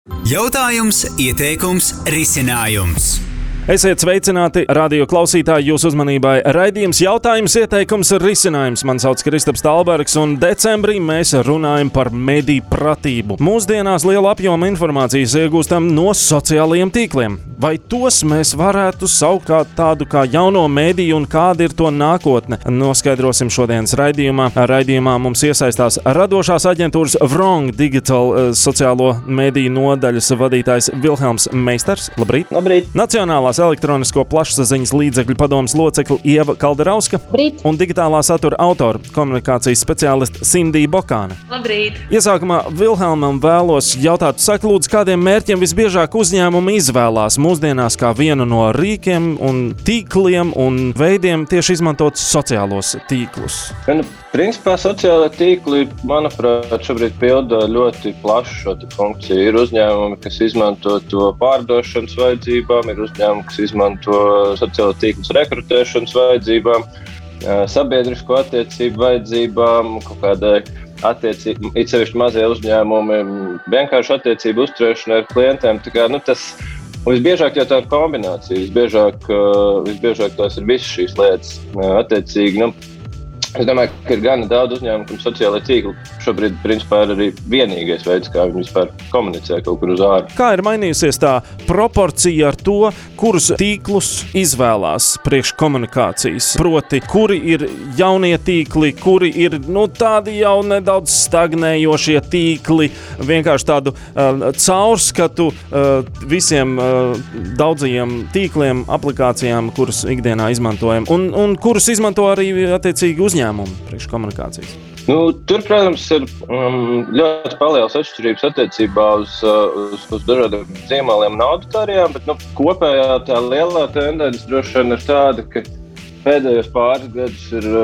Jautājums, ieteikums, risinājums. Esiet sveicināti, radio klausītāji, jūsu uzmanībai raidījums jautājums, ieteikums, risinājums. Man sauc Kristaps Talbergs, un decembrī mēs runājam par mediju pratību. Mūsdienās liela apjoma informācijas iegūstam no sociālajiem tīkliem. Vai tos mēs varētu saukt kā tādu kā jauno mediju un kāda ir to nākotne? Noskaidrosim šodienas raidījumā. Raidījumā mums iesaistās radošās aģentūras Wrong Digital sociālo mediju nodaļas vadītājs Vilhelms Meisters. Labrīt! Labrīt! Nacionālās elektronisko plašsaziņas līdzekļu padomes locekle Ieva Kalderauska. Labrīt. Un digitālā satura autora, komunikācijas speciāliste Sindija Bokāne. Labrīt. Iesākumā Vilhelmam vēlos jautāt, saka lūdzu, kādiem mērķiem visbiežāk uzņēmumi izvēlās mūsdienās kā vienu no rīkiem un tīkliem un veidiem tieši izmantot sociālos tīklus? Principā sociālai tīkli, manuprāt, šobrīd pilda ļoti plašu šo funkciju. Ir uzņēmumi, kas izmanto to pārdošanas vajadzībām, ir uzņēmumi, kas izmanto sociālo tīklus rekrutēšanas vajadzībām, sabiedrisko attiecību vajadzībām, kaut kādai attiecību, it sevišķi mazie uzņēmumi, vienkārši attiecību uzturēšana ar klientiem. Tā kā, tas visbiežāk jau tā ir kombinācija, visbiežāk tās ir visas šīs lietas. Attiecīgi, es domāju, ka ir gana daudz uzņēmumu, kam sociālai tīkli šobrīd principā ir arī vienīgais veids, kā viņi vispār komunicē kaut kur uz āru. Kā ir mainījusies tā proporcija ar to, kurus tīklus izvēlās priekš komunikācijas? Proti, kuri ir jaunie tīkli, kuri ir tādi jau nedaudz stagnējošie tīkli, vienkārši tādu caurskatu visiem daudzajiem tīkliem, aplikācijām, kurus ikdienā izmantojam, un kurus izmanto arī attiecīgi uzņēmumi priekš komunikācijas? Tur, protams, ir ļoti palielas atšķirības attiecībā uz dažādiem zīmoliem un auditorijām, bet kopējā tā lielā tendence droši vien ir tāda, ka pēdējos pāris gadus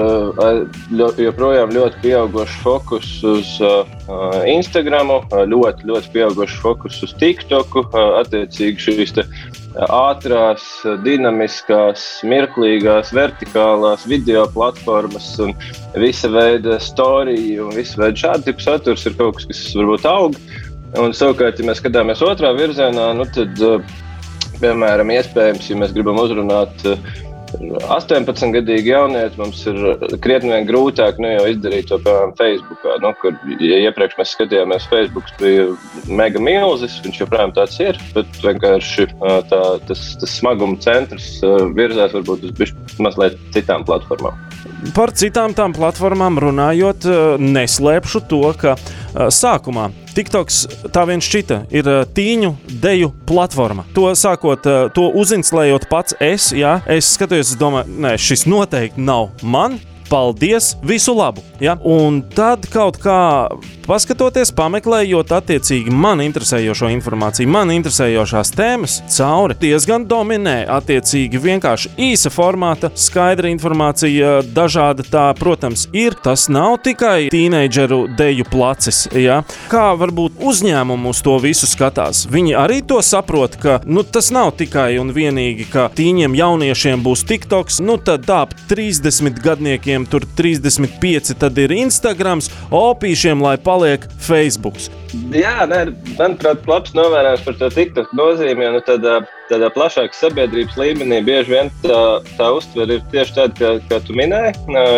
ir joprojām ļoti pieaugošs fokus uz Instagramu, ļoti pieaugošs fokus uz TikToku, attiecīgi šīs ātrās, dinamiskās, mirklīgās, vertikālās video platformas un visa veida storiju un visa veida šāda tipa saturs ir kaut kas varbūt aug. Un savukārt, ja mēs skatāmies otrā virzienā, tad, piemēram, iespējams, ja mēs gribam uzrunāt 18-gadīgi jaunieti, mums ir krietni vien grūtāk jau izdarīt to, piemēram, Facebookā. Kur iepriekš mēs skatījāmies, Facebooks bija mega milzis, viņš joprojām tāds ir, bet vienkārši tas smaguma centrs virzās varbūt uz mazliet citām platformām. Par citām tām platformām runājot, neslēpšu to, ka sākumā TikToks tā vien šķita ir tīņu deju platforma. To uzinstalējot pats es skatījos, es domāju, šis noteikti nav man. Paldies, visu labu! Ja? Un tad kaut kā paskatoties, pameklējot attiecīgi man interesējošo informāciju, man interesējošās tēmas, cauri diezgan dominē attiecīgi vienkārši īsa formāta, skaidra informācija, dažāda tā, protams, ir. Tas nav tikai tīneidžeru deju placis. Ja? Kā varbūt uzņēmumu uz to visu skatās? Viņi arī to saprot, ka tas nav tikai un vienīgi, ka tīņiem jauniešiem būs TikToks, tad tā 30 gadniekiem tur 35, tad ir Instagrams, opīšiem, lai paliek Facebooks. Jā, manuprāt, labs novērojums par to TikTok nozīmi, tādā plašākas sabiedrības līmenī bieži vien tā uztver ir tieši tāda, kā tu minēji,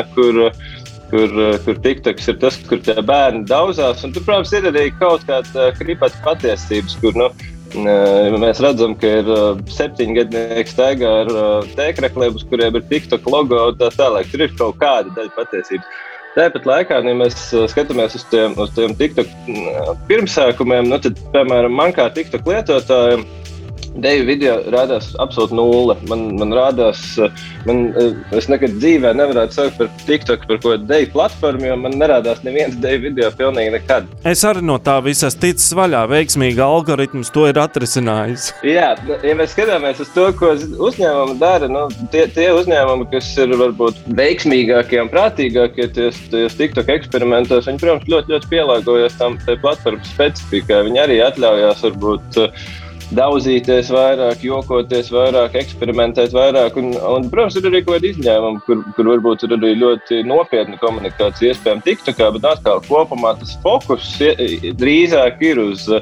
kur TikToks ir tas, kur tie bērni daudzās, un tur, protams, ir arī kaut kāda kripata patiesības, kur, mēs redzam, ka ir 7-gadnieki staigā ar tēkrekliem, uz kuriem ir TikTok logo un tā tālāk. Tur ir kaut kāda daļa patiesības. Tāpat laikā, ja mēs skatāmies uz tiem TikTok pirmsākumiem, tad, piemēram, man kā TikTok lietotājiem, deju video rādās absolūti nulle. Man rādās, es nekad dzīvē nevarētu saukt par TikTok par ko deju platformu, jo man nerādās neviens deju video pilnīgi nekad. Es arī no tā visas ticis vaļā, veiksmīgi algoritms to ir atrisinājis. Jā, ja mēs skatāmies uz to, ko uzņēmumi dara, tie uzņēmumi, kas ir varbūt veiksmīgākie un prātīgākie tajos TikTok eksperimentos, viņi, protams, ļoti pielāgojas tai platformas specifikai. Viņi arī atļaujās varbūt daudzīties vairāk, jokoties vairāk, eksperimentēt vairāk. Un protams, ir arī kaut kādi izņēmumi, kur varbūt ir arī ļoti nopietna komunikācija iespējama TikTokā, bet atkal kopumā tas fokus drīzāk ir uz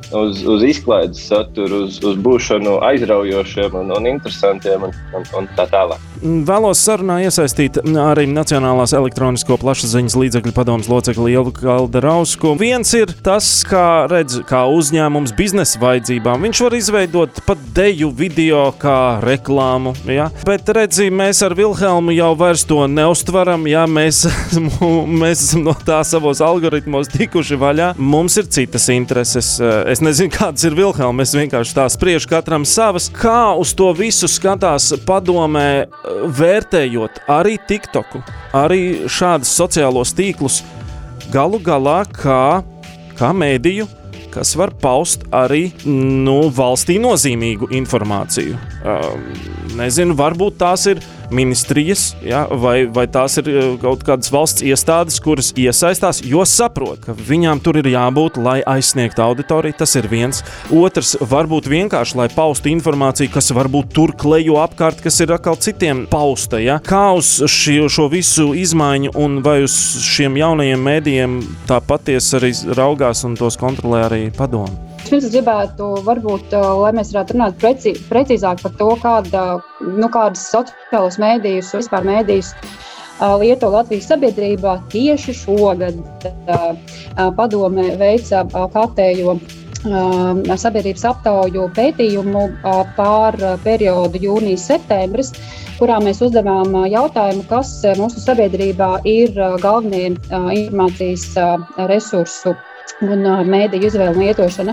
uz izklaides saturu, uz būšanu aizraujošiem un interesantiem un tā tālāk. Vēlos sarunā iesaistīt arī Nacionālās elektronisko plašsaziņas līdzekļu padomes locekli Ilvu Kalderausku. Viens ir tas, kā uzņēmums biznesa vajadzībām. Viņš var izveidot pat deju video kā reklāmu, ja? Bet redzi, mēs ar Vilhelmu jau vairs to neustvaram, ja? Mēs esam no tā savos algoritmos tikuši vaļā. Mums ir citas intereses. Es nezinu, kādas ir Vilhelma, es vienkārši tā spriežu katram savas. Kā uz to visu skatās padomē, vērtējot arī TikToku, arī šādus sociālos tīklus, galu galā kā mēdīju, kas var paust arī valstī nozīmīgu informāciju. Nezinu, varbūt tās ir ministrijas, ja, vai tās ir kaut kādas valsts iestādes, kuras iesaistās, jo saprot, ka viņām tur ir jābūt, lai aizsniegtu auditoriju. Tas ir viens. Otrs, varbūt vienkārši, lai paustu informāciju, kas varbūt tur klejo apkārt, kas ir atkal citiem pausta. Ja? Kā uz šo visu izmaiņu un vai uz šiem jaunajiem mēdījiem tā patiesi arī raugās un tos kontrolē arī padomu? Es gribētu, varbūt, lai mēs varētu runāt precīzāk par to, kādas sociālos mēdījus, vispār mēdījus lieto Latvijas sabiedrībā. Tieši šogad padome veica kārtējo sabiedrības aptauju pētījumu pār periodu jūnijas-septembris, kurā mēs uzdevām jautājumu, kas mūsu sabiedrībā ir galvenie informācijas resursu un mēdīju izvēle un lietošana.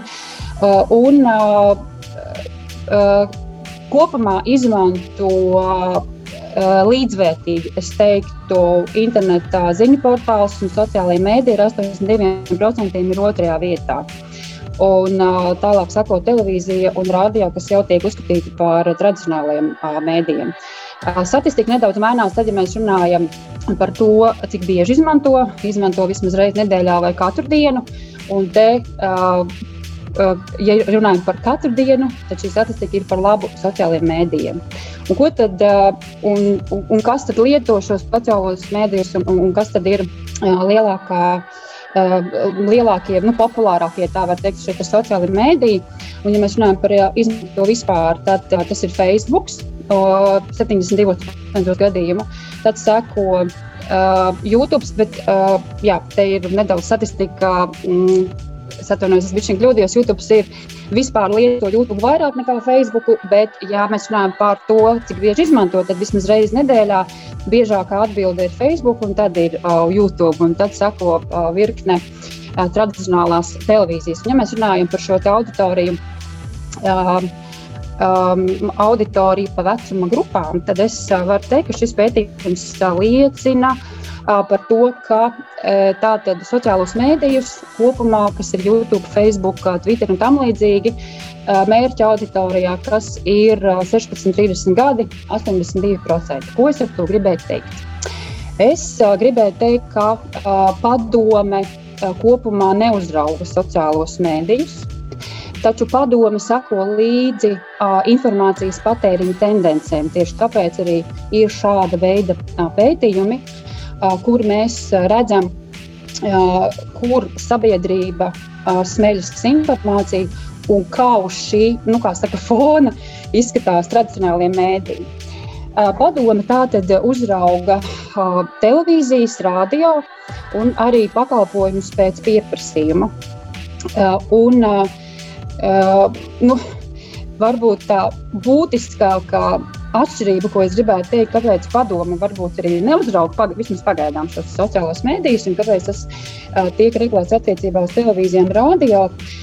Kopumā izmanto līdzvērtīgi, es teiktu, internetā ziņu portāls un sociālajie mēdīji ar 82% ir otrajā vietā. Un tālāk sako televīzija un radio, kas jau tiek uzskatīti par tradicionālajiem mēdījiem. Statistika nedaudz mainās, tad, ja mēs runājam par to, cik bieži izmanto vismaz reizi nedēļā vai katru dienu. Un te, ja runājam par katru dienu, tad šī statistika ir par labu sociālajiem mēdījiem. Un ko tad, un kas tad lieto šos sociālos mēdījus un kas tad ir lielākie, populārākie, tā var teikt, šie sociālie mēdīji. Un ja mēs runājam par izmanto vispār, tad tas ir Facebook, 72% gadījumu. Tad seko YouTube, bet te ir nedaudz statistika. Es atvainojos, es bišķiņ kļūdījos, YouTube ir vispār lieto YouTube vairāk nekā Facebook, bet ja mēs runājam par to, cik bieži izmanto, tad vismaz reizi nedēļā biežākā atbilde ir Facebook un tad ir YouTube un tad sako virkne tradicionālās televīzijas. Un ja mēs runājam par šo auditoriju, auditoriju pa vecuma grupām, tad es varu teikt, ka šis pētījums liecina par to, ka tātad sociālos mēdījus kopumā, kas ir YouTube, Facebook, Twitter un tam līdzīgi, mērķa auditorijā, kas ir 16-30 gadi, 82%. Ko es ar to gribēju teikt? Es gribēju teikt, ka padome kopumā neuzrauga sociālos mēdījus, taču padome sako līdzi informācijas patēriņa tendencēm. Tieši tāpēc arī ir šāda veida pētījumi, kur mēs redzam, kur sabiedrība smeļas informāciju un kā uz šī, fona izskatās tradicionālie mēdīji. Padome tātad uzrauga televīzijas, radio un arī pakalpojumus pēc pieprasījuma. Varbūt tā būtiskākā atšķirība, ko es gribētu teikt, kāpēc padome varbūt arī neuzrauga vismaz pagaidām šos sociālos mēdījus un kāpēc tas tiek regulēts attiecībā uz televīziju un radio,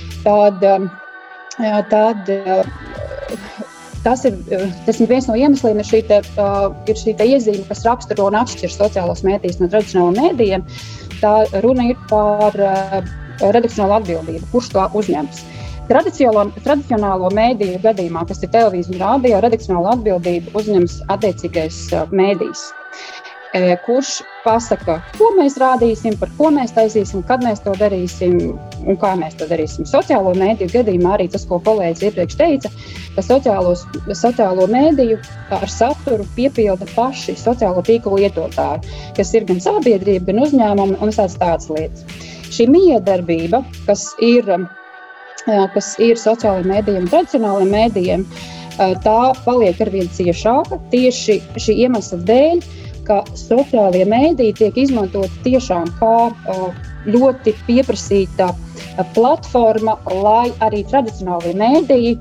tad tas ir viens no iemesliem, ir šī iezīme, kas raksturo un atšķir sociālos mēdījus no tradicionāliem mēdījiem. Tā runa ir par redakcionālo atbildību, kurš to uzņems. Tradicionālo mēdīju gadījumā, kas ir televīzija un radio, redakcionālo atbildību uzņems attiecīgais mēdījs, kurš pasaka, ko mēs rādīsim, par ko mēs taisīsim, kad mēs to darīsim un kā mēs to darīsim. Sociālo mēdīju gadījumā arī tas, ko kolēģis iepriekš teica, ka sociālo mēdīju ar saturu piepilda paši sociālo tīklu lietotāji, kas ir gan sabiedrība, gan uzņēmumi un visādas tādas lietas. Šī miedarbība, kas ir kas ir sociālajiem mēdījiem un tradicionālajiem mēdījiem, tā paliek arvien ciešāka tieši šī iemesla dēļ, ka sociālie mēdīji tiek izmantoti tiešām kā ļoti pieprasīta platforma, lai arī tradicionālie mēdīji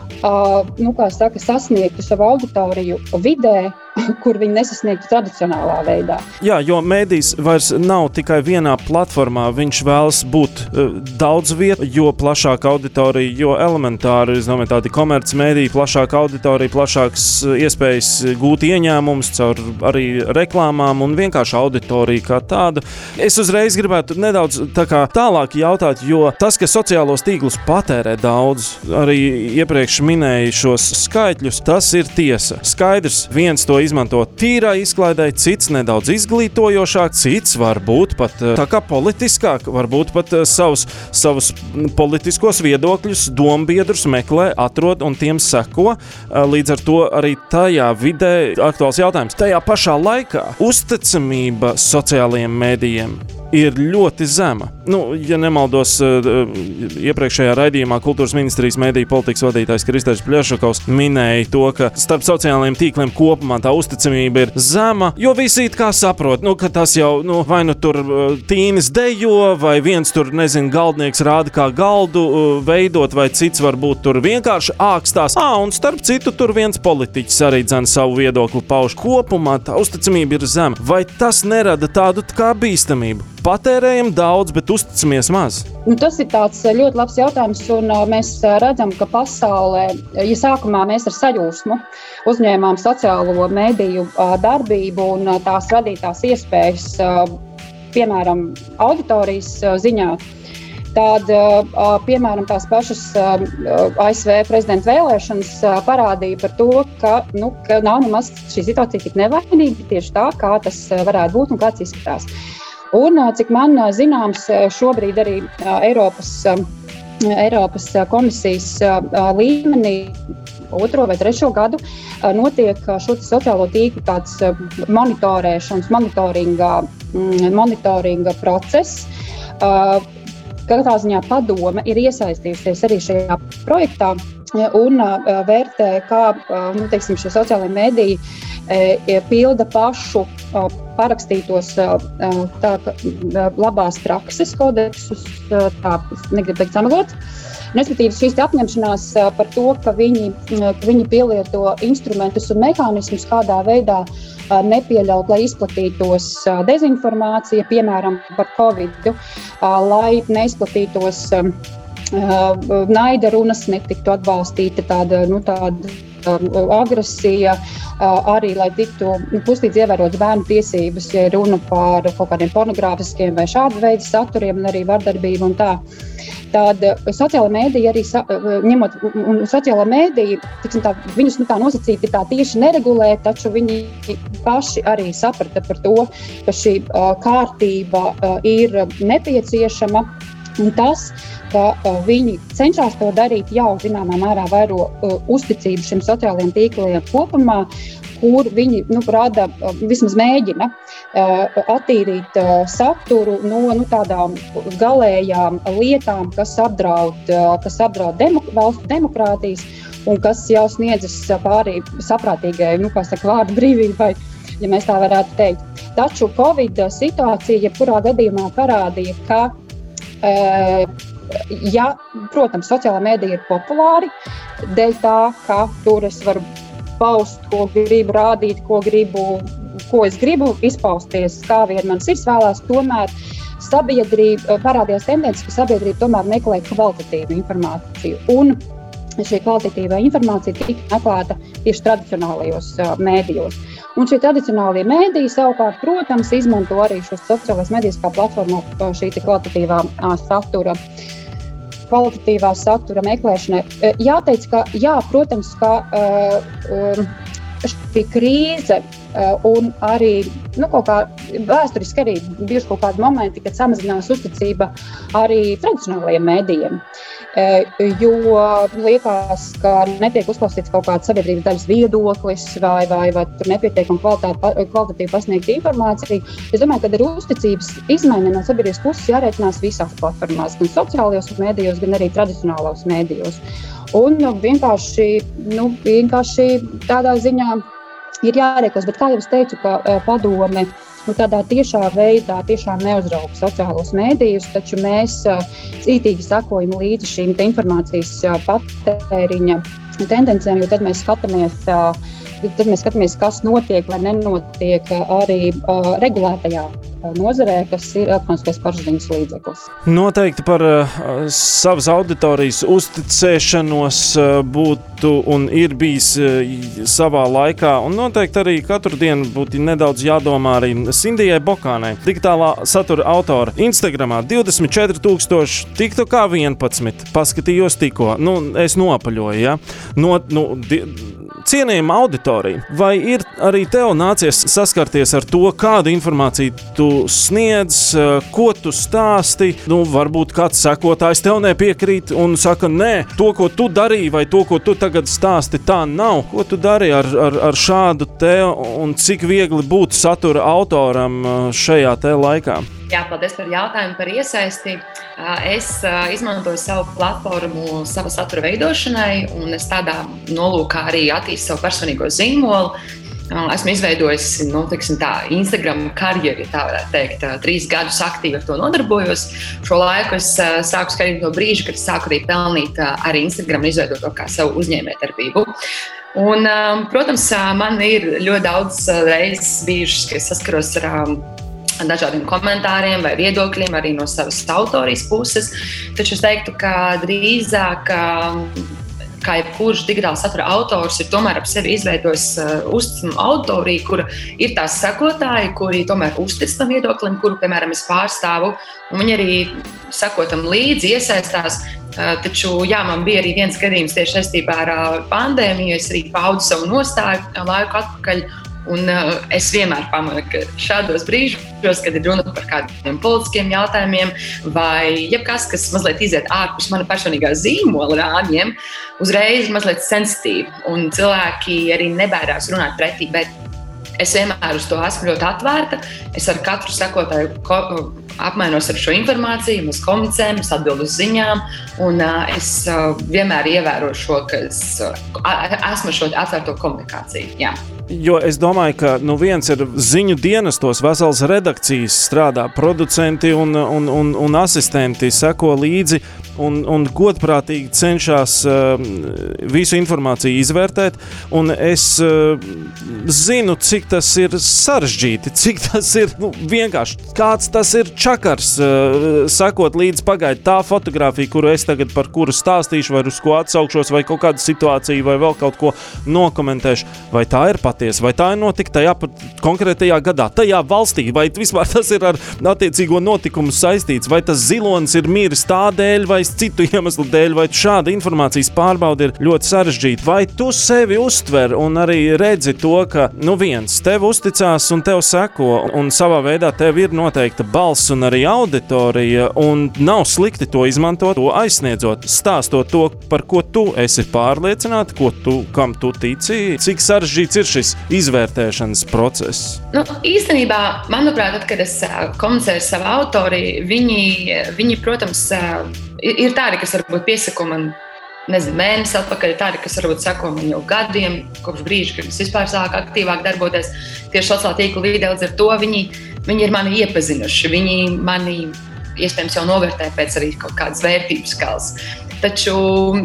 sasniegtu savu auditoriju vidē, kur viņi nesasniegtu tradicionālā veidā. Jā, jo mēdījis vairs nav tikai vienā platformā, viņš vēlas būt daudz vietu, jo plašāka auditorija, jo elementāri, es domāju, tādi komerci mēdīji, plašāka auditorija, plašāks iespējas gūt ieņēmumus caur arī reklāmām un vienkārši auditorija kā tāda. Es uzreiz gribētu nedaudz tālāk jautāt, jo tas, ka sociālos tīklus patērē daudz, arī iepriekš minēja šos skaitļus, tas ir tiesa. Skaidrs, viens to izmanto tīrā izklaidē, cits nedaudz izglītojošāk, cits varbūt pat tā kā politiskāk, varbūt pat savus politiskos viedokļus, dombiedrus meklē, atrod un tiem seko. Līdz ar to arī tajā vidē aktuāls jautājums. Tajā pašā laikā uzticamība sociālajiem mēdījiem ir ļoti zema. Ja nemaldos, iepriekšējā raidījumā Kultūras ministrijas mēdīju politikas vadītājs Kristers Pļašakovs minēja to, ka starp sociālajiem tīkliem kopumā tā uzticamība ir zema, jo visi it kā saprot, ka tas jau, vai tur tīnis dejo, vai viens tur, galdnieks rāda kā galdu veidot, vai cits varbūt tur vienkārši ākstās. Un starp citu tur viens politiķis arī savu viedokli pauž. Kopumā tā uzticamība ir zema. Vai tas nerada tādu kā bīstamību? Patērējam daudz, bet uzticamies maz. Tas ir tāds ļoti labs jautājums, un mēs redzam, ka pasaulē, ja sākumā mēs ar sajūsmu uzņēmām sociālo mēdīju darbību un tās radītās iespējas, piemēram, auditorijas ziņā, tad, piemēram, tās pašas ASV prezidenta vēlēšanas parādīja par to, ka nav nemaz šī situācija tik nevainīga tieši tā, kā tas varētu būt un kāds izskatās. Un, cik man zināms, šobrīd arī Eiropas komisijas līmenī 2. vai 3. gadu notiek šo sociālo tīklu tāds monitorēšanas, monitoringa process. Katrā ziņā padome ir iesaistījusies arī šajā projektā un vērtē, kā šie sociālajie mēdīji pilda pašu parakstītos labās prakses kodeksus, negribu teikt samalot. Respektīvi, šīs apņemšanās par to, ka viņi pielieto instrumentus un mehānismus, kādā veidā nepieļaut, lai izplatītos dezinformācija, piemēram, par Covid, lai neizplatītos naida runas, netiktu atbalstīta tāda agresija, arī, lai tiktu pustīdz ievērotas bērnu tiesības, ja runa par kaut kādiem pornogrāfiskiem vai šāda veida saturiem un arī vardarbību un tā. Tad sociāla mēdīja arī ņemot, un sociāla mēdīja, viņus tā nosacīti tā tieši neregulē, taču viņi paši arī saprata par to, ka šī kārtība ir nepieciešama. Un tas, ka viņi cenšas to darīt, jau zināmā mērā vairo uzticību šiem sociālajiem tīkliem kopumā, kur viņi rada, vismaz mēģina attīrīt saturu no tādām galējām lietām, kas apdraud valstu demokrātijas un kas jau sniedzas pārī saprātīgai, vārdu brīvībai, ja mēs tā varētu teikt. Taču Covid situācija jebkurā gadījumā parādīja, ka protams, sociālā mēdīja ir populāri, dēļ tā, ka tur es varu paust, ko gribu rādīt, ko es gribu izpausties, kā vien man sirds vēlās, tomēr parādījās tendence, ka sabiedrība tomēr meklē kvalitatīvu informāciju. Un šī kvalitatīvā informācija tika meklēta tieši tradicionālajos mēdījos. Un šie tradicionālie mēdīji savukārt, protams, izmanto arī šos sociālās mēdījus kā platformu šī kvalitatīvā satura meklēšanai. Jāteic, ka protams, ka šī krīze un arī kaut kā vēsturiski arī bijuši kaut kādi momenti, kad samazinās uzticība arī tradicionālajiem mēdījiem. jo liekas, ka netiek uzklausīts kaut kāds sabiedrības daļas viedoklis vai tur nepietiekami kvalitatīvi pasniegta informācija. Es domāju, ka ar uzticības izmaiņu no sabiedrības puses jārēķinās visās platformās, gan sociālajos mēdījos, gan arī tradicionālos mēdījos. Un vienkārši tādā ziņā ir jārēkos, bet kā jau es teicu, ka padome tādā tiešā veidā tiešām neuzrauga sociālos mēdījus, taču mēs cītīgi sekojam līdzi šīm informācijas patēriņa tendencēm, jo tad mēs skatāmies, kas notiek vai nenotiek arī regulētajā nozarē, kas ir elektroniskais plašsaziņas līdzeklis. Noteikti par savas auditorijas uzticēšanos būtu un ir bijis savā laikā, un noteikti arī katru dienu būtu nedaudz jādomā arī Sindijai Bokānai, digitālā satura autora. Instagramā 24,000, TikTokā 11, paskatījos tikko, es nopaļoju, ja? Cienījama auditorija, vai ir arī tev nācies saskarties ar to, kādu informāciju tu sniedz, ko tu stāsti? Varbūt kāds sekotājs tev nepiekrīt un saka, nē, to, ko tu darīji vai to, ko tu tagad stāsti, tā nav. Ko tu dari ar šādu te un cik viegli būt satura autoram šajā te laikā? Jā, paldies par jautājumu, par iesaisti. Es izmantoju savu platformu sava satura veidošanai, un es tādā nolūkā arī attīstu savu personīgo zīmolu. Esmu izveidojis, Instagram karjeru, tā varētu teikt. 3 gadus aktīvi ar to nodarbojos. Šo laiku es sāku skaitīt no brīža, kad es sāku arī pelnīt arī Instagram izveidot to kā savu uzņēmējdarbību. Un, protams, man ir ļoti daudz reizes bijušas, ka es saskaros ar dažādiem komentāriem vai viedokļiem arī no savas autorijas puses, taču es teiktu, ka drīzāk kā jebkurš digitāla satura autors ir tomēr ap sevi izveidojis uzticamu auditoriju, kura ir tās sekotāji, kuri tomēr uztic tam viedoklim, kuru, piemēram, es pārstāvu, un viņi arī seko tam līdzi, iesaistās. Taču, man bija arī viens gadījums tieši saistībā ar pandēmiju, es arī paudu savu nostāju laiku atpakaļ. Un es vienmēr pamanu, ka šādos brīžos, kad ir runa par kādiem politiskiem jautājumiem vai jebkas, kas mazliet iziet ārpus mana personīgā zīmola rāmjiem, uzreiz mazliet sensitīvi. Un cilvēki arī nebaidās runāt pretī, bet es vienmēr uz to esmu ļoti atvērta. Es ar katru sekotāju apmainos ar šo informāciju, mēs komunicējam, es atbildu uz ziņām, un es vienmēr ievēroju šo, ka esmu šo atvērto komunikāciju. Jā. Jo es domāju, ka viens ir ziņu dienestos, vesels redakcijas strādā, producenti un asistenti seko līdzi un godprātīgi cenšas visu informāciju izvērtēt, un es zinu, cik tas ir sarežģīti, cik tas ir vienkārši, kāds tas ir čakars, sekot līdzi pagaid tā fotografija, kuru es tagad par kuru stāstīšu, vai uz ko atsaukšos, vai kaut kādu situāciju, vai vēl kaut ko nokomentēšu, vai tā ir patiesa, vai tā ir notika tajā konkrētajā gadā, tajā valstī, vai vispār tas ir ar attiecīgo notikumu saistīts, vai tas zilonis ir miris tādēļ, vai citu iemeslu dēļ, vai šāda informācijas pārbaude ir ļoti sarežģīta, vai tu sevi uztver un arī redzi to, ka viens tev uzticās un tev seko, un savā veidā tev ir noteikta balss un arī auditorija, un nav slikti to izmantot, to aizsniedzot, stāstot to, par ko tu esi pārliecināta, kam tu tici, cik sarežģīts ir šis izvērtēšanas process. Īstenībā, manuprāt, tad, kad es komunicēju ar savu autoriju, viņi, protams, ir tādi, kas varbūt piesako man, mēnesi atpakaļ, tādi, kas varbūt sako man jau gadiem, kopš brīža, kad es vispār sāku aktīvāk darboties tieši sociālā tīkla līdz ar to, viņi ir mani iepazinuši, viņi mani iespējams jau novērtē pēc arī kaut kādas vērtības skalas. Taču,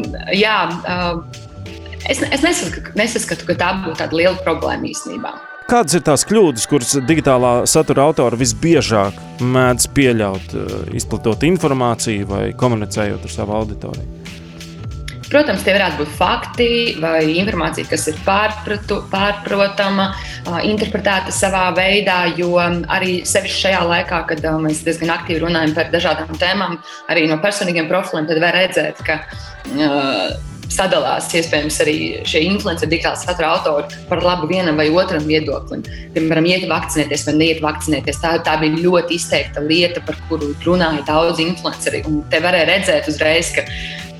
es nesaskatu, ka tā būtu tāda liela problēma īstenībā. Kādas ir tās kļūdas, kuras digitālā satura autori visbiežāk mēdz pieļaut, izplatot informāciju vai komunicējot ar savu auditoriju? Protams, tie varētu būt fakti vai informācija, kas ir pārprotama, interpretēta savā veidā, jo arī sevišķi šajā laikā, kad mēs diezgan aktīvi runājam par dažādām tēmām, arī no personīgiem profiliem, tad var redzēt, ka sadalās iespējams arī šie influenceri, digitāla satura autori par labu vienam vai otram viedoklim. Piemēram, iet vakcinēties vai neiet vakcinēties. Tā bija ļoti izteikta lieta, par kuru runāja daudz influenceri. Un te varēja redzēt uzreiz, ka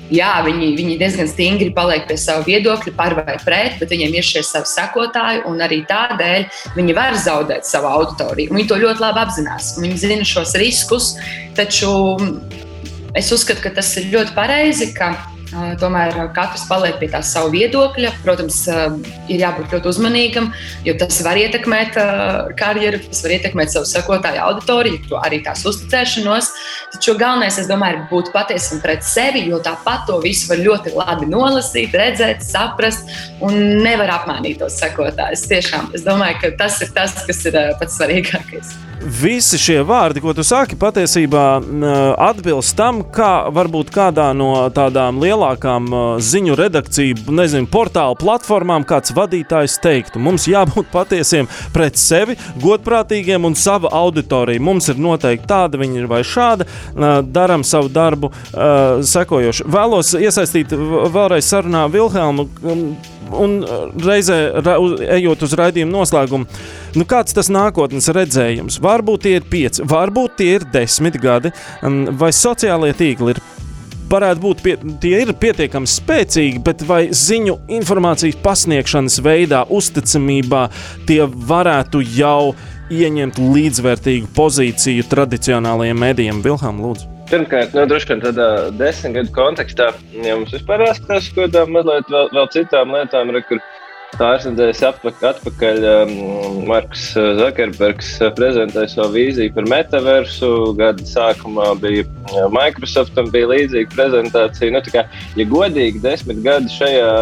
jā, viņi diezgan stingri paliek pie savu viedokļu par vai pret, bet viņiem ir šie savi sekotāji, un arī tādēļ viņi var zaudēt savu auditoriju. Viņi to ļoti labi apzinās. Viņi zina šos riskus, taču es uzskatu, ka tas ir ļoti pareizi, ka tomēr katrs paliek pie tā savu viedokļa. Protams, ir jābūt ļoti uzmanīgam, jo tas var ietekmēt karjeru, tas var ietekmēt savu sekotāju auditoriju, arī tās uzticēšanos. Taču galvenais, es domāju, ir būt patiesam pret sevi, jo tāpat to visu var ļoti labi nolasīt, redzēt, saprast un nevar apmainīt tos sekotājus. Tiešām, es domāju, ka tas ir tas, kas ir pats svarīgākais. Visi šie vārdi, ko tu saki, patiesībā atbilst tam, kā varbūt kādā no tādām lielākām ziņu redakciju, portālu platformām kāds vadītājs teiktu. Mums jābūt patiesiem pret sevi, godprātīgiem un sava auditorija. Mums ir noteikti tāda, viņi ir vai šāda, daram savu darbu sekojoši. Vēlos iesaistīt vēlreiz sarunā Vilhelmu un reizē ejot uz raidījumu noslēgumu. Kāds tas nākotnes redzējums? Varbūt tie ir 5, varbūt tie ir 10 gadi, vai sociālie tīkli varētu būt, tie ir pietiekami spēcīgi, bet vai ziņu informācijas pasniegšanas veidā, uzticamībā tie varētu jau ieņemt līdzvērtīgu pozīciju tradicionālajiem medijiem? Vilhelm, lūdzu. Pirmkārt, droši vien tādā 10 gadu kontekstā, ja mums vispār jāskatās kodām mazliet vēl citām lietām, kur pāris nedēļas atpakaļ Marks Zuckerbergs prezentēja savu vīziju par metaversu. Gada sākumā bija Microsoftam bija līdzīga prezentācija. Ja godīgi 10 gadi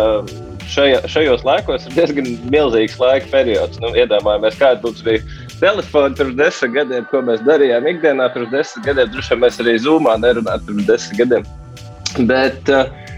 šajos laikos ir diezgan milzīgs laika periods. Iedomājamies, kāda mums bija telefoni pirms 10 gadiem, ko mēs darījām ikdienā pirms 10 gadiem. Droši vien mēs arī Zoomā nerunājām pirms 10 gadiem. Bet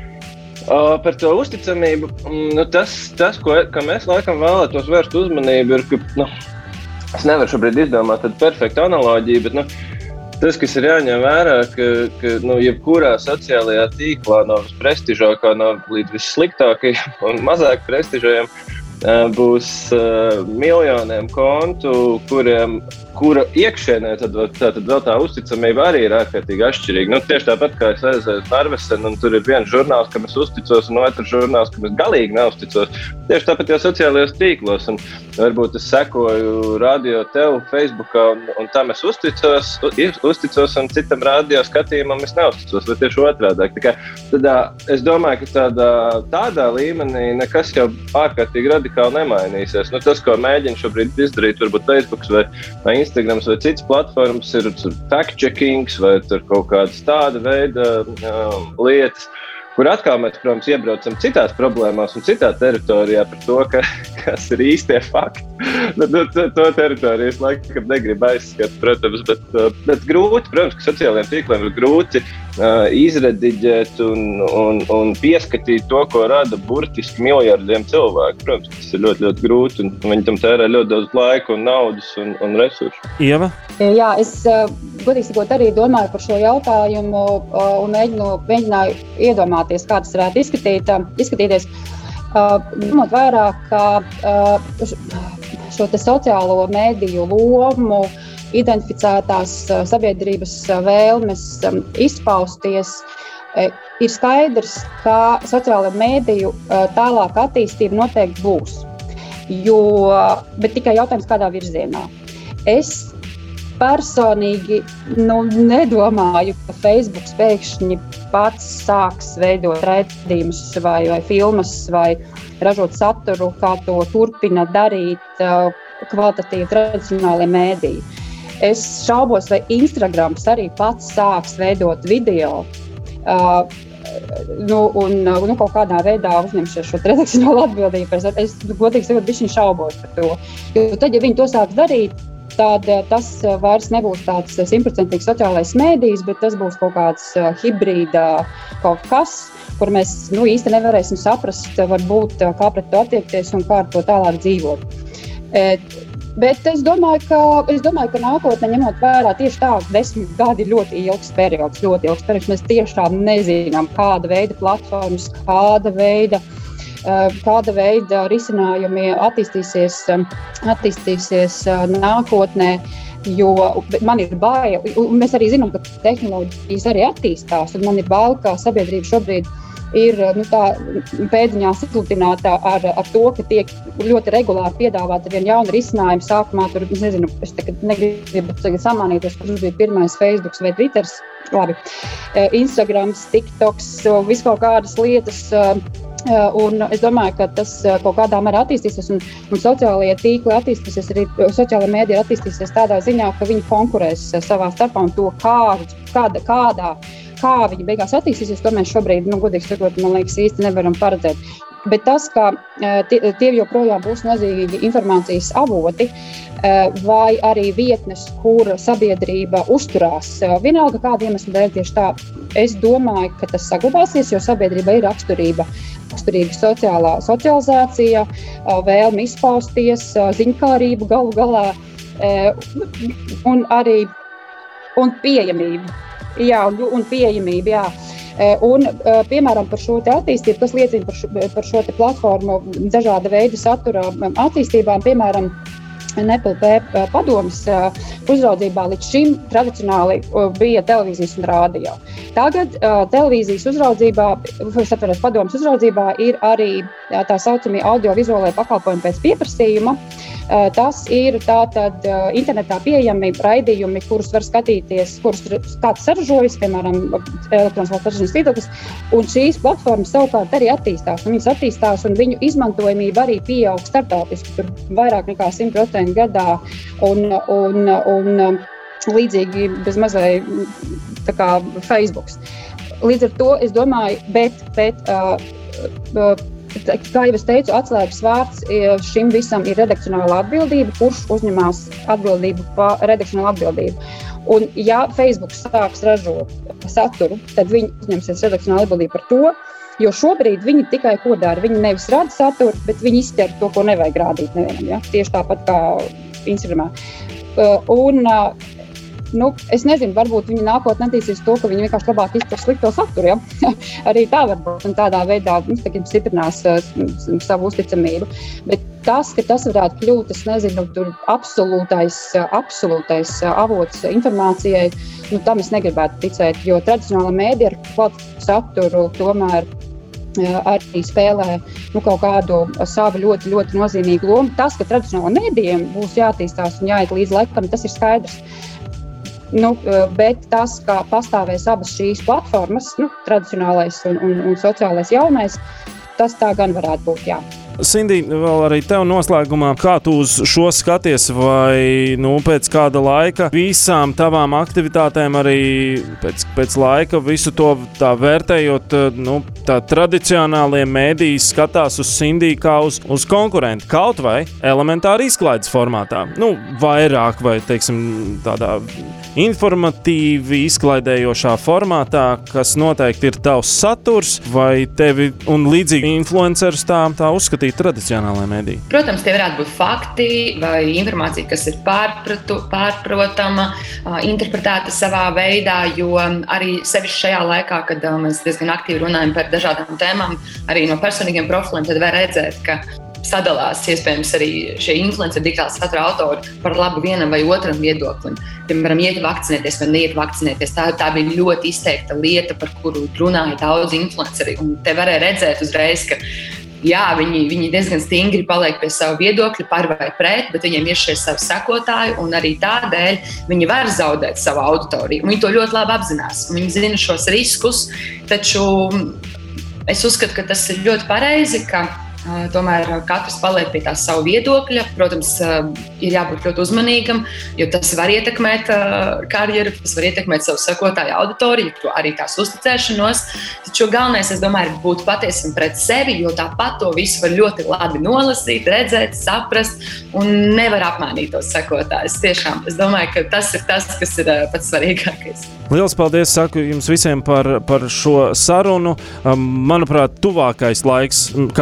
par to uzticamību, tas ka mēs laikam vēlētos vērst uzmanību, ir, ka es nevaru šobrīd izdomāt tādu perfektu analoģiju, bet tas, kas ir jāņem vērā, ka jebkurā sociālajā tīklā no visprestižākā līdz vissliktākajiem un mazāk prestižajiem būs miljoniem kontu, kura iekšēnē tad vēl tā uzticamība arī ir ārkārtīgi atšķirīga. Tieši tāpat kā es aizēju uz Narvesen, un tur ir viens žurnāls, kam es uzticos, un otrs žurnāls, kam es galīgi neuzticos. Tieši tāpat jau sociālajos tīklos, un varbūt es sekoju radio tev Facebookā, un tam es uzticos, un citam radio skatījumam es neuzticos, vai tieši otrādāk. Tad es domāju, ka tādā līmenī nekas jau ārkārtīgi radikāli nemainīsies. Tas, ko mēģina šobrīd izdarīt, varbūt Facebooks vai Instagrams vai citas platformas, ir fact-checkings vai kaut kādas tāda veida lietas, kur atkal mēs, protams, iebraucam citās problēmās un citā teritorijā par to, kas ir īstie fakti. To teritoriju es laikam negribu aizskat, protams, bet grūti, protams, ka sociālajiem tīkliem ir grūti izrediģēt un pieskatīt to, ko rada burtiski miljardiem cilvēku. Protams, tas ir ļoti, ļoti grūti, un viņi tam tērē ļoti daudz laika un naudas un resursu. Ieva? Jā, es godīgi sakot arī domāju par šo jautājumu un mēģināju iedomāties, kā tas varētu izskatīties. Ņemot vērā, ka šo te sociālo mediju lomu, identificētās sabiedrības vēlmes izpausties, ir skaidrs, ka sociālo mediju tālāk attīstība noteikti būs. Bet tikai jautājums, kādā virzienā. Es personīgi nedomāju, ka Facebook pēkšņi pats sāks veidot raidījumus vai filmas vai ražot saturu, kā to turpina darīt kvalitatīvi tradicionālie mēdīji. Es šaubos, vai Instagrams arī pats sāks veidot video un kaut kādā veidā uzņemšies šo redakcionālo atbildību. Es godīgi sakot, bišķiņ šaubos par to. Jo tad, ja viņi to sāks darīt, tad tas vairs nebūs tāds 100% sociālais mēdījis, bet tas būs kaut kāds hibrīda kaut kas, kur mēs īsti nevarēsim saprast, varbūt, kā pret to attiekties un kā ar to tālāk dzīvot. Bet es domāju, ka nākotnē, ņemot vērā tieši tā, 10 gadi ir ļoti ilgs periods. Mēs tiešām nezinām, kāda veida platformas, kāda veida risinājumi attīstīsies nākotnē. Jo man ir bail, un mēs arī zinām, ka tehnoloģijas arī attīstās, un man ir bail, ka sabiedrība šobrīd ir pēdiņās izlutināta ar to, ka tiek ļoti regulāri piedāvāta vien jauna risinājuma. Sākumā tur, es nezinu, es negribu samānīties, kurš bija pirmais Facebooks vai Twitters, labi, Instagrams, TikToks, viskaut kādas lietas. Un es domāju, ka tas kaut kādā mērā attīstīsies, un sociālajie tīkli attīstīsies, arī sociālajie mēdī attīstīsies tādā ziņā, ka viņi konkurēs savā starpā, un to, kā viņi beigās attīstīsies, to mēs šobrīd, godīgi sakot, man liekas, īsti nevaram paredzēt. Bet tas, ka tie joprojām būs nozīmīgi informācijas avoti vai arī vietnes, kur sabiedrība uzturās, vienalga kāda iemesla dēļ tieši tā, es domāju, ka tas saglabāsies, jo sabiedrība ir raksturīga socializācija, vēlme izpausties, ziņkārība galu galā un arī pieejamība. Jā, un pieejamība, jā. Un, piemēram, par šo te attīstību, kas liecina par šo te platformu dažāda veida satura attīstībām, piemēram, NPLP padomes uzraudzībā līdz šim tradicionāli bija televīzijas un rādio. Tagad televīzijas uzraudzībā, padomes uzraudzībā ir arī tā saucamie audiovizuālie pakalpojumi pēc pieprasījuma. Tas ir tātad internetā pieejami raidījumi, kurus var skatīties, kurus kāds saražojas, piemēram, elektroniskās plašsaziņas līdzekļus, un šīs platformas savukārt arī attīstās, un viņas attīstās, un viņu izmantojamība arī pieaug starptautiski, tur vairāk nekā 100% gadā, un līdzīgi bez mazai tā kā Facebooks. Līdz ar to, es domāju, bet kā jau es teicu, atslēgas vārds šim visam ir redakcionāla atbildība, kurš uzņemās atbildību par redakcionālu atbildību. Un ja Facebook sāks ražot saturu, tad viņi uzņemsies redakcionālu atbildību par to, jo šobrīd viņi tikai ko dara. Viņi nevis rada saturu, bet viņi izķer to, ko nevajag rādīt nevienam. Ja? Tieši tāpat kā Instagramā. Es nezinu, varbūt viņi nākotnē attīstīs to, ka viņi vienkārši labāk izķer slikto saturu. Ja? Arī tā varbūt un tādā veidā stiprinās savu uzticamību. Bet tas, ka tas varētu kļūt, es nezinu, tur absolūtais avots informācijai, tam es negribētu ticēt, jo tradicionāla mēdija ar kvalitatīvu saturu tomēr arī spēlē kaut kādu savu ļoti, ļoti nozīmīgu lomu. Tas, ka tradicionāla mēdījiem būs jāattīstās un jāiet līdz laikam, tas ir skaidrs. Bet tas, kā pastāvēs abas šīs platformas, tradicionālais un sociālais jaunais, tas tā gan varētu būt, jā. Sindi, vēl arī tev noslēgumā, kā tu uz šo skaties, vai pēc kāda laika visām tavām aktivitātēm arī pēc laika visu to tā vērtējot, tā tradicionālie mēdīji skatās uz Sindi kā uz konkurentu, kaut vai elementāri izklaides formātā. Vairāk vai, teiksim, tādā informatīvi izklaidējošā formātā, kas noteikti ir tavs saturs, vai tevi un līdzīgi influencerus tā uzskatīt tradicionālajā mēdī? Protams, tie varētu būt fakti vai informācija, kas ir pārprotama, interpretēta savā veidā, jo arī sevišķi šajā laikā, kad mēs diezgan aktīvi runājam par dažādām tēmām, arī no personīgiem profiliem, tad var redzēt, ka sadalās iespējams arī šie influenceri, digitāla satura autori par labu vienam vai otram viedoklim. Piemēram, iet vakcinēties vai neiet vakcinēties. Tā bija ļoti izteikta lieta, par kuru runāja daudz influenceri. Un te varēja redzēt uzreiz, ka jā, viņi diezgan stingri paliek pie savu viedokļu par vai pret, bet viņiem ir šie savi sekotāji, un arī tādēļ viņi var zaudēt savu auditoriju. Un viņi to ļoti labi apzinās. Viņi zina šos riskus, taču es uzskatu, ka tas ir ļoti pareizi, ka tomēr katrs paliek pie tā savu viedokļa. Protams, ir jābūt ļoti uzmanīgam, jo tas var ietekmēt karjeru, tas var ietekmēt savu sekotāju auditoriju, arī tās uzticēšanos. Taču galvenais, es domāju, ir būt patiesam pret sevi, jo tāpat to visu var ļoti labi nolasīt, redzēt, saprast un nevar apmānīt tos sekotājus. Tiešām, es domāju, ka tas ir tas, kas ir pats svarīgākais. Liels paldies, saku jums visiem par šo sarunu. Manuprāt, tuvākais laiks, kā jau mēs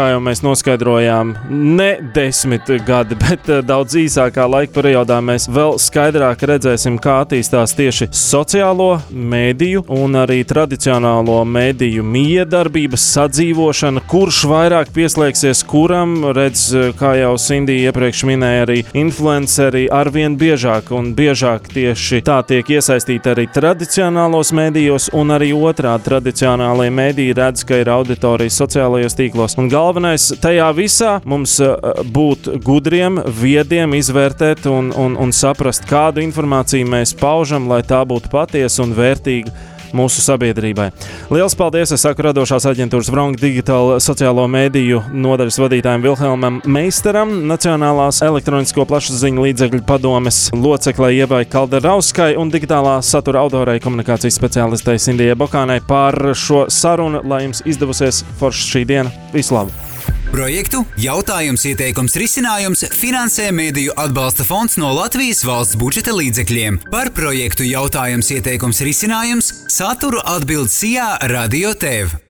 noskaidrojām ne 10 gadi, bet daudz īsākā laika periodā mēs vēl skaidrāk redzēsim, kā attīstās tieši sociālo mēdīju un arī tradicionālo mēdīju miedarbības sadzīvošana, kurš vairāk pieslēgsies kuram, redz, kā jau Sindija iepriekš minēja, arī influenceri arvien biežāk un biežāk tieši tā tiek iesaistīti arī tradicionālos mēdījos un arī otrādi tradicionālie mēdīji redz, ka ir auditorijas sociālajos tīklos. Un galvenais tajā visā mums būt gudriem, viediem, izvērtēt un saprast, kādu informāciju mēs paužam, lai tā būtu patiesa un vērtīga mūsu sabiedrībai. Liels paldies, es saku radošās aģentūras Wrong Digital sociālo mēdīju nodaļas vadītājiem Vilhelmam Meisteram, Nacionālās elektronisko plašsaziņu līdzekļu padomes loceklei Ievai Kalderauskai un digitālā satura autorei komunikācijas speciālistei Sindijai Bokānai par šo sarunu, lai jums izdevusies forša šī diena. Visu labu! Projektu Jautājums, ieteikums, risinājums finansē Mēdīju atbalsta fonds no Latvijas valsts budžeta līdzekļiem. Par projektu Jautājums, ieteikums, risinājums saturu atbild Sijā Radio TV.